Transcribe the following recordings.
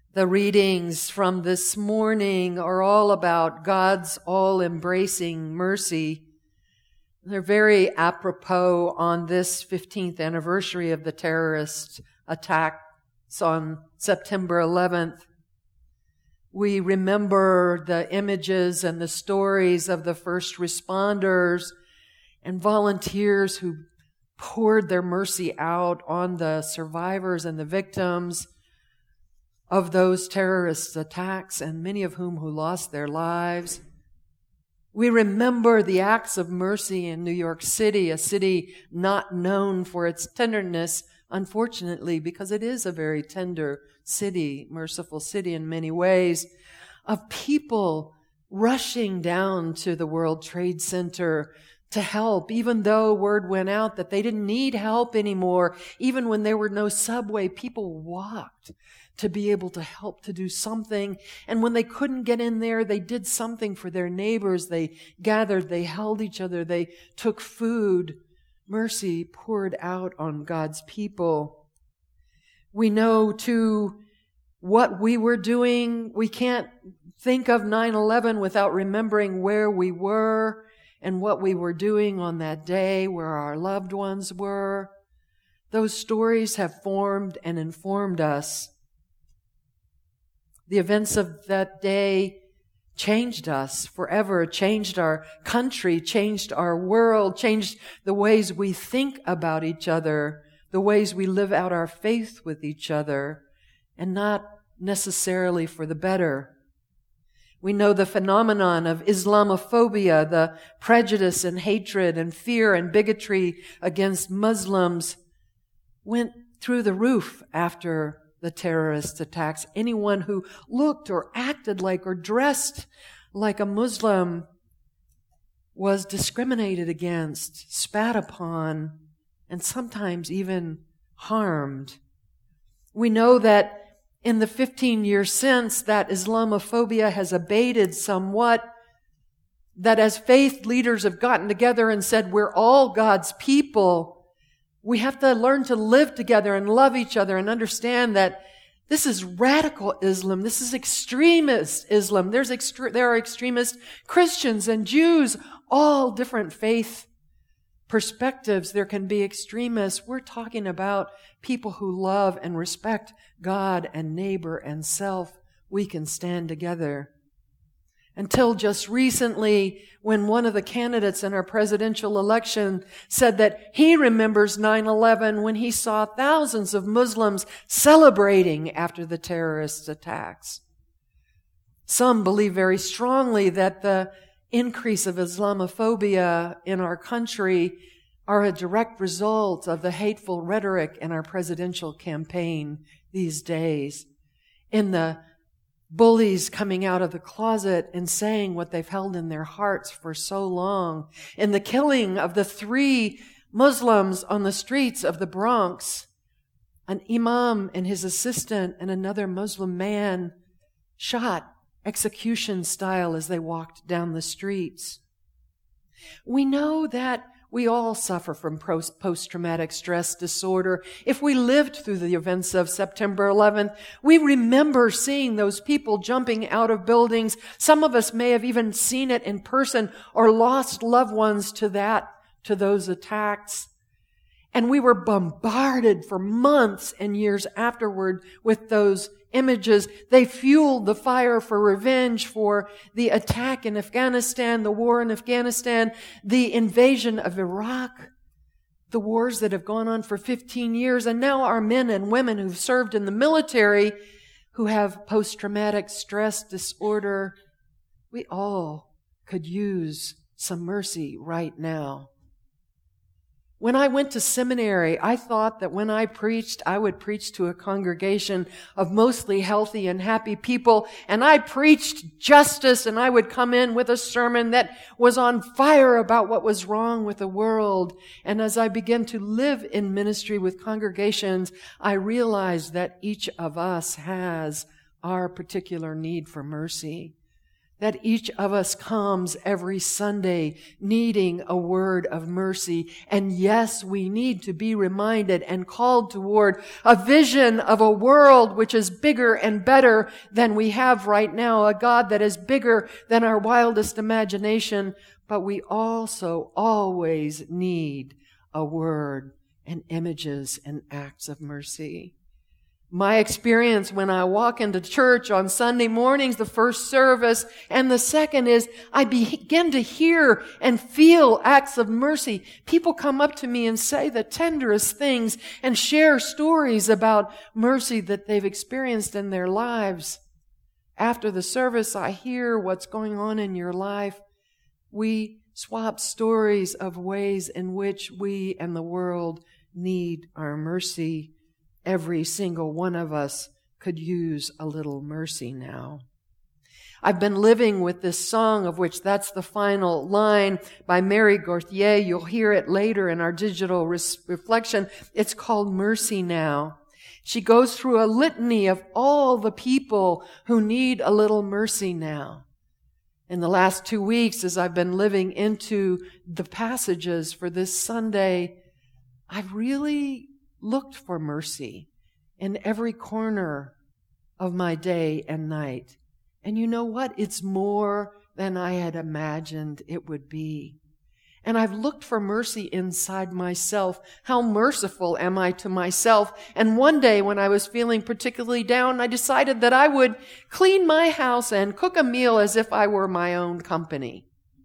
The readings from this morning are all about God's all-embracing mercy. They're very apropos on this 15th anniversary of the terrorist attacks on September 11th. We remember the images and the stories of the first responders and volunteers who poured their mercy out on the survivors and the victims of those terrorist attacks, and many of whom who lost their lives. We remember the acts of mercy in New York City, a city not known for its tenderness, unfortunately, because it is a very tender city, merciful city in many ways, of people rushing down to the World Trade Center to help, even though word went out that they didn't need help anymore. Even when there were no subway, people walked to be able to help, to do something. And when they couldn't get in there, they did something for their neighbors. They gathered, they held each other, they took food. Mercy poured out on God's people. We know, too, what we were doing. We can't think of 9/11 without remembering where we were and what we were doing on that day, where our loved ones were. Those stories have formed and informed us. The events of that day changed us forever, changed our country, changed our world, changed the ways we think about each other, the ways we live out our faith with each other, and not necessarily for the better. We know the phenomenon of Islamophobia, the prejudice and hatred and fear and bigotry against Muslims went through the roof after the terrorist attacks. Anyone who looked or acted like or dressed like a Muslim was discriminated against, spat upon, and sometimes even harmed. We know that in the 15 years since, that Islamophobia has abated somewhat, that as faith leaders have gotten together and said, we're all God's people, we have to learn to live together and love each other and understand that this is radical Islam. This is extremist Islam. There are extremist Christians and Jews, all different faith perspectives. There can be extremists. We're talking about people who love and respect God and neighbor and self. We can stand together. Until just recently, when one of the candidates in our presidential election said that he remembers 9/11 when he saw thousands of Muslims celebrating after the terrorist attacks. Some believe very strongly that the increase of Islamophobia in our country are a direct result of the hateful rhetoric in our presidential campaign these days. In the bullies coming out of the closet and saying what they've held in their hearts for so long. In the killing of the 3 Muslims on the streets of the Bronx, an imam and his assistant and another Muslim man shot execution style as they walked down the streets. We know that we all suffer from post-traumatic stress disorder. If we lived through the events of September 11th, we remember seeing those people jumping out of buildings. Some of us may have even seen it in person or lost loved ones to those attacks. And we were bombarded for months and years afterward with those images. They fueled the fire for revenge for the attack in Afghanistan, the war in Afghanistan, the invasion of Iraq, the wars that have gone on for 15 years. And now our men and women who've served in the military, who have post-traumatic stress disorder, we all could use some mercy right now. When I went to seminary, I thought that when I preached, I would preach to a congregation of mostly healthy and happy people, and I preached justice, and I would come in with a sermon that was on fire about what was wrong with the world. And as I began to live in ministry with congregations, I realized that each of us has our particular need for mercy. that each of us comes every Sunday needing a word of mercy. And yes, we need to be reminded and called toward a vision of a world which is bigger and better than we have right now, a God that is bigger than our wildest imagination. But we also always need a word and images and acts of mercy. My experience when I walk into church on Sunday mornings, the first service, and the second is I begin to hear and feel acts of mercy. People come up to me and say the tenderest things and share stories about mercy that they've experienced in their lives. After the service, I hear what's going on in your life. We swap stories of ways in which we and the world need our mercy. Every single one of us could use a little mercy now. I've been living with this song, of which that's the final line, by Mary Gauthier. You'll hear it later in our digital reflection. It's called Mercy Now. She goes through a litany of all the people who need a little mercy now. In the last 2 weeks, as I've been living into the passages for this Sunday, I've really looked for mercy in every corner of my day and night. And you know what? It's more than I had imagined it would be. And I've looked for mercy inside myself. How merciful am I to myself? And one day when I was feeling particularly down, I decided that I would clean my house and cook a meal as if I were my own company.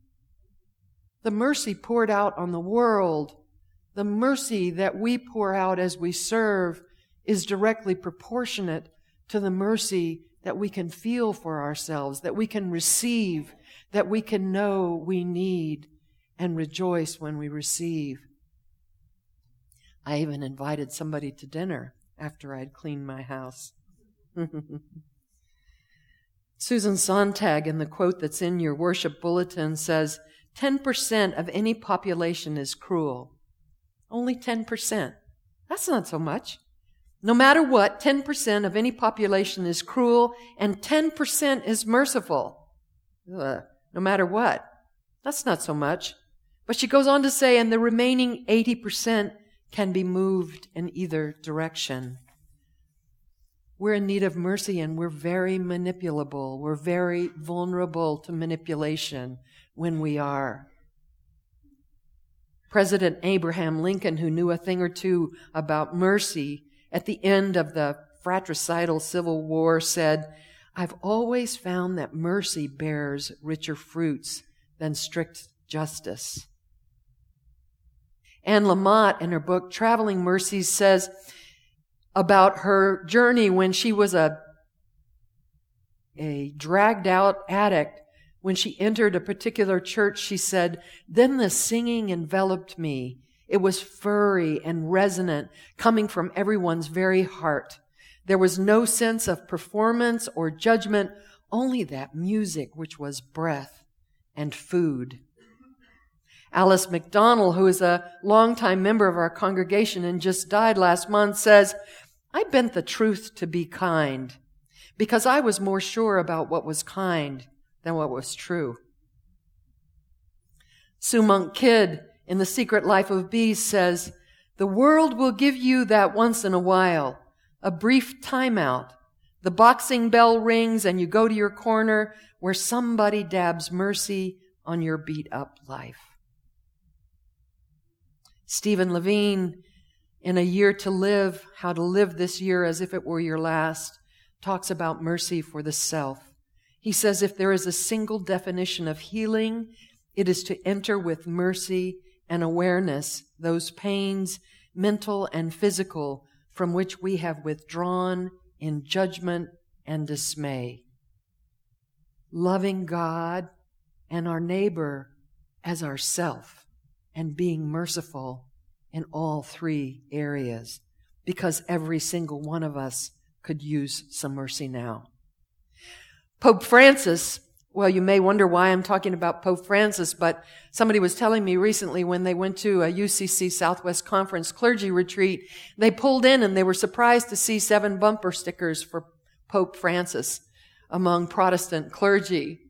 The mercy poured out on the world, the mercy that we pour out as we serve, is directly proportionate to the mercy that we can feel for ourselves, that we can receive, that we can know we need and rejoice when we receive. I even invited somebody to dinner after I'd cleaned my house. Susan Sontag, in the quote that's in your worship bulletin, says, 10% of any population is cruel. Only 10%. That's not so much. No matter what, 10% of any population is cruel and 10% is merciful. No matter what. That's not so much. But she goes on to say, and the remaining 80% can be moved in either direction. We're in need of mercy and we're very manipulable. We're very vulnerable to manipulation when we are. President Abraham Lincoln, who knew a thing or two about mercy, at the end of the fratricidal Civil War said, I've always found that mercy bears richer fruits than strict justice. Anne Lamott, in her book Traveling Mercies, says about her journey when she was a dragged-out addict. When she entered a particular church, she said, then the singing enveloped me. It was furry and resonant, coming from everyone's very heart. There was no sense of performance or judgment, only that music which was breath and food. Alice McDonald, who is a longtime member of our congregation and just died last month, says, I bent the truth to be kind because I was more sure about what was kind than what was true. Sue Monk Kidd, in The Secret Life of Bees, says, the world will give you that once in a while, a brief timeout. The boxing bell rings and you go to your corner where somebody dabs mercy on your beat-up life. Stephen Levine, in A Year to Live, How to Live This Year as If It Were Your Last, talks about mercy for the self. He says if there is a single definition of healing, it is to enter with mercy and awareness those pains, mental and physical, from which we have withdrawn in judgment and dismay. Loving God and our neighbor as ourself and being merciful in all three areas, because every single one of us could use some mercy now. Pope Francis, well, you may wonder why I'm talking about Pope Francis, but somebody was telling me recently when they went to a UCC Southwest Conference clergy retreat, they pulled in and they were surprised to see 7 bumper stickers for Pope Francis among Protestant clergy.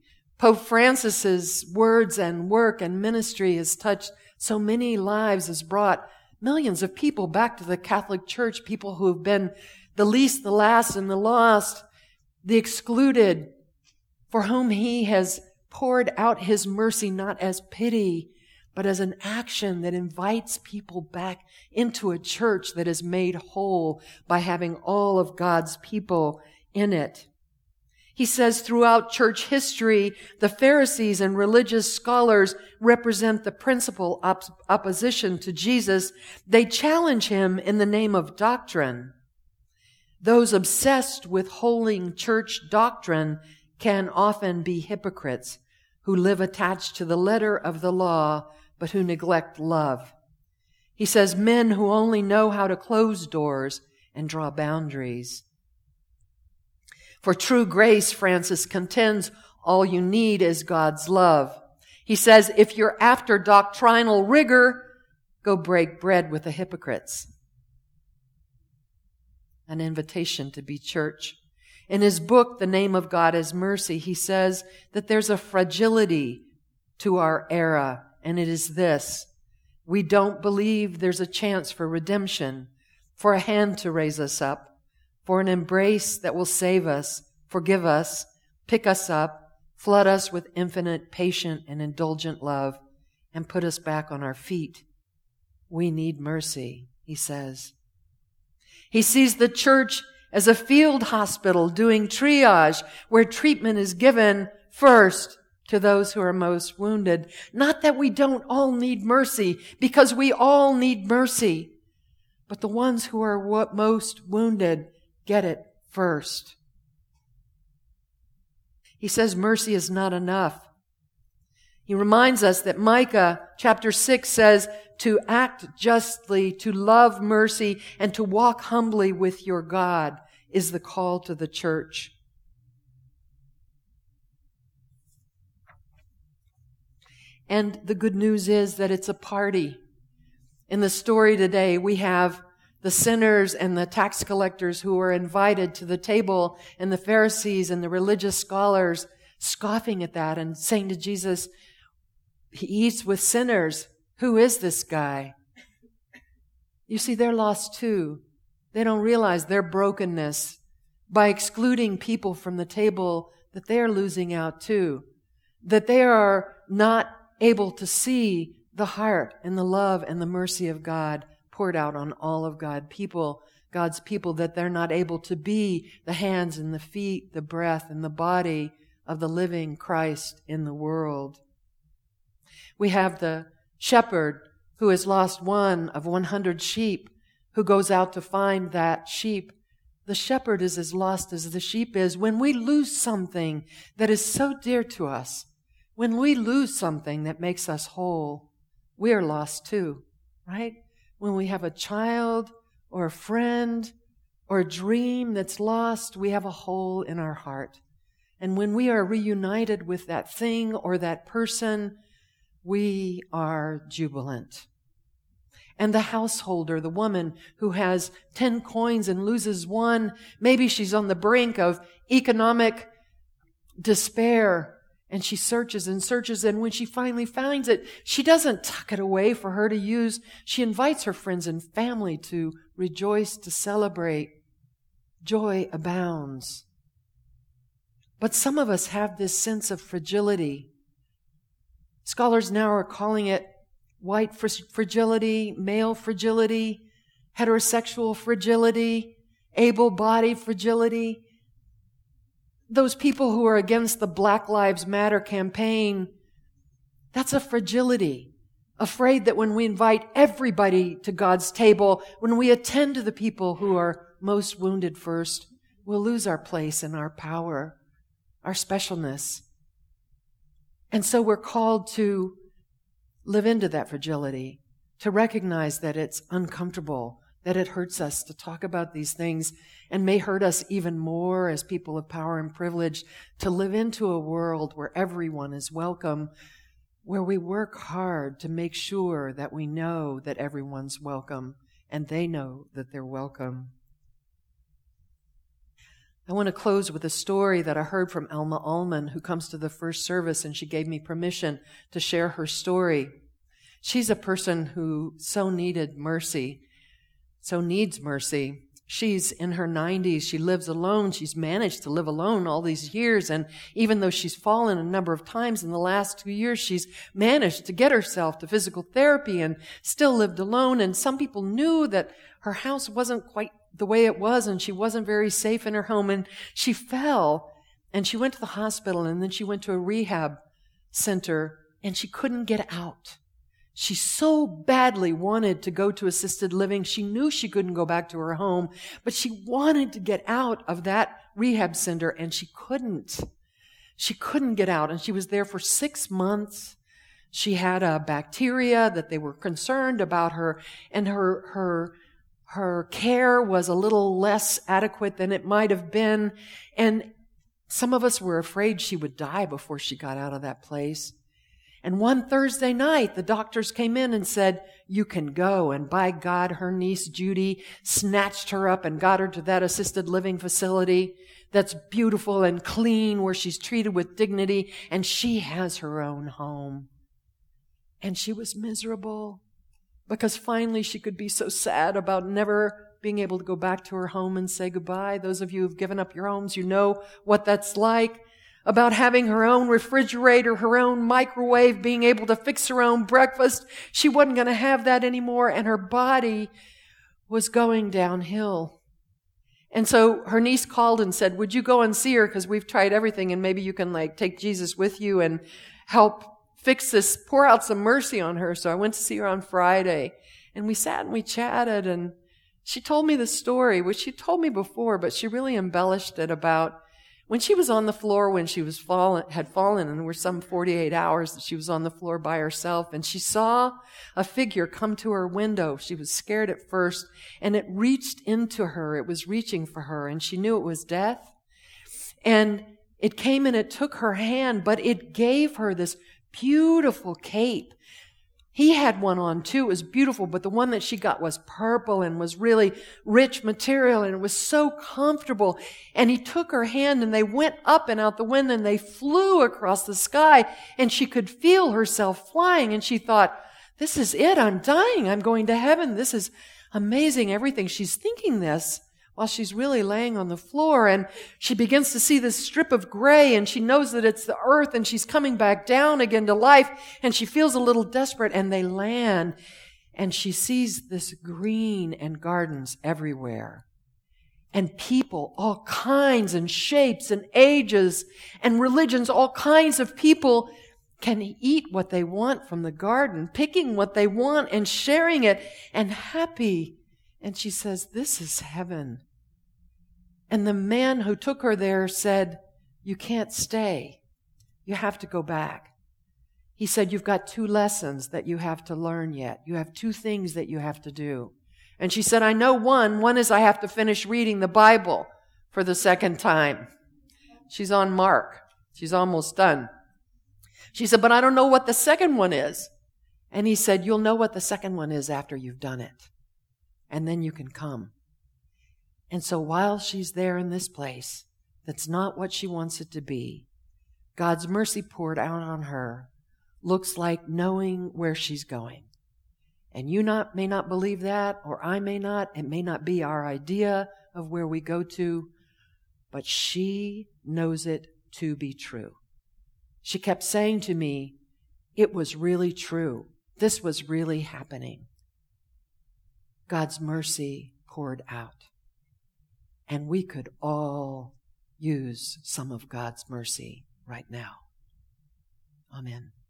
Pope Francis's words and work and ministry has touched so many lives, has brought millions of people back to the Catholic Church, people who have been the least, the last, and the lost, the excluded, for whom he has poured out his mercy not as pity, but as an action that invites people back into a church that is made whole by having all of God's people in it. He says throughout church history, the Pharisees and religious scholars represent the principal opposition to Jesus. They challenge him in the name of doctrine. Those obsessed with holding church doctrine can often be hypocrites who live attached to the letter of the law, but who neglect love. He says men who only know how to close doors and draw boundaries. For true grace, Francis contends, all you need is God's love. He says, if you're after doctrinal rigor, go break bread with the hypocrites. An invitation to be church. In his book, The Name of God is Mercy, he says that there's a fragility to our era, and it is this. We don't believe there's a chance for redemption, for a hand to raise us up, for an embrace that will save us, forgive us, pick us up, flood us with infinite, patient, and indulgent love, and put us back on our feet. We need mercy, he says. He sees the church as a field hospital doing triage, where treatment is given first to those who are most wounded. Not that we don't all need mercy, because we all need mercy, but the ones who are most wounded get it first. He says mercy is not enough. He reminds us that Micah chapter 6 says to act justly, to love mercy, and to walk humbly with your God is the call to the church. And the good news is that it's a party. In the story today, we have the sinners and the tax collectors who are invited to the table, and the Pharisees and the religious scholars scoffing at that and saying to Jesus, he eats with sinners. Who is this guy? You see, they're lost too. They don't realize their brokenness. By excluding people from the table, that they are losing out too. That they are not able to see the heart and the love and the mercy of God poured out on all of God's people, that they're not able to be the hands and the feet, the breath and the body of the living Christ in the world. We have the shepherd who has lost one of 100 sheep, who goes out to find that sheep. The shepherd is as lost as the sheep is. When we lose something that is so dear to us, when we lose something that makes us whole, we are lost too, right? When we have a child or a friend or a dream that's lost, we have a hole in our heart. And when we are reunited with that thing or that person, we are jubilant. And the householder, the woman who has 10 coins and loses one, maybe she's on the brink of economic despair, and she searches and searches, and when she finally finds it, she doesn't tuck it away for her to use. She invites her friends and family to rejoice, to celebrate. Joy abounds. But some of us have this sense of fragility. Scholars now are calling it white fragility, male fragility, heterosexual fragility, able-bodied fragility. Those people who are against the Black Lives Matter campaign, that's a fragility. Afraid that when we invite everybody to God's table, when we attend to the people who are most wounded first, we'll lose our place and our power, our specialness. And so we're called to live into that fragility, to recognize that it's uncomfortable, that it hurts us to talk about these things, and may hurt us even more as people of power and privilege, to live into a world where everyone is welcome, where we work hard to make sure that we know that everyone's welcome and they know that they're welcome. I want to close with a story that I heard from Alma Ullman, who comes to the first service, and she gave me permission to share her story. She's a person who so needed mercy, so needs mercy. She's in her 90s. She lives alone. She's managed to live alone all these years. And even though she's fallen a number of times in the last 2 years, she's managed to get herself to physical therapy and still lived alone. And some people knew that her house wasn't quite the way it was, and she wasn't very safe in her home. And she fell, and she went to the hospital, and then she went to a rehab center, and she couldn't get out. She so badly wanted to go to assisted living. She knew she couldn't go back to her home, but she wanted to get out of that rehab center, and she couldn't. She couldn't get out, and she was there for 6 months. She had a bacteria that they were concerned about her, and her care was a little less adequate than it might have been. And some of us were afraid she would die before she got out of that place. And one Thursday night, the doctors came in and said, "You can go." And by God, her niece Judy snatched her up and got her to that assisted living facility that's beautiful and clean, where she's treated with dignity, and she has her own home. And she was miserable because finally she could be so sad about never being able to go back to her home and say goodbye. Those of you who've given up your homes, you know what that's like. About having her own refrigerator, her own microwave, being able to fix her own breakfast. She wasn't going to have that anymore, and her body was going downhill. And so her niece called and said, "Would you go and see her? Because we've tried everything, and maybe you can take Jesus with you and help fix this, pour out some mercy on her." So I went to see her on Friday, and we sat and we chatted, and she told me the story, which she told me before, but she really embellished it, about when she was on the floor, when she had fallen, and there were some 48 hours that she was on the floor by herself, and she saw a figure come to her window. She was scared at first, and it reached into her. It was reaching for her, and she knew it was death. And it came and it took her hand, but it gave her this beautiful cape. He had one on too. It was beautiful, but the one that she got was purple and was really rich material, and it was so comfortable. And he took her hand, and they went up and out the window, and they flew across the sky, and she could feel herself flying. And she thought, "This is it. I'm dying. I'm going to heaven. This is amazing." Everything. She's thinking this while she's really laying on the floor, and she begins to see this strip of gray, and she knows that it's the earth, and she's coming back down again to life, and she feels a little desperate, and they land, and she sees this green and gardens everywhere, and people, all kinds and shapes and ages and religions, all kinds of people can eat what they want from the garden, picking what they want and sharing it, and happy. And she says, "This is heaven." And the man who took her there said, "You can't stay. You have to go back." He said, "You've got 2 lessons that you have to learn yet. You have 2 things that you have to do." And she said, "I know one. One is I have to finish reading the Bible for the 2nd time." She's on Mark. She's almost done. She said, "But I don't know what the second one is." And he said, "You'll know what the second one is after you've done it. And then you can come." And so while she's there in this place, that's not what she wants it to be, God's mercy poured out on her looks like knowing where she's going. And you may not believe that, or I may not. It may not be our idea of where we go to, but she knows it to be true. She kept saying to me, "It was really true. This was really happening." God's mercy poured out. And we could all use some of God's mercy right now. Amen.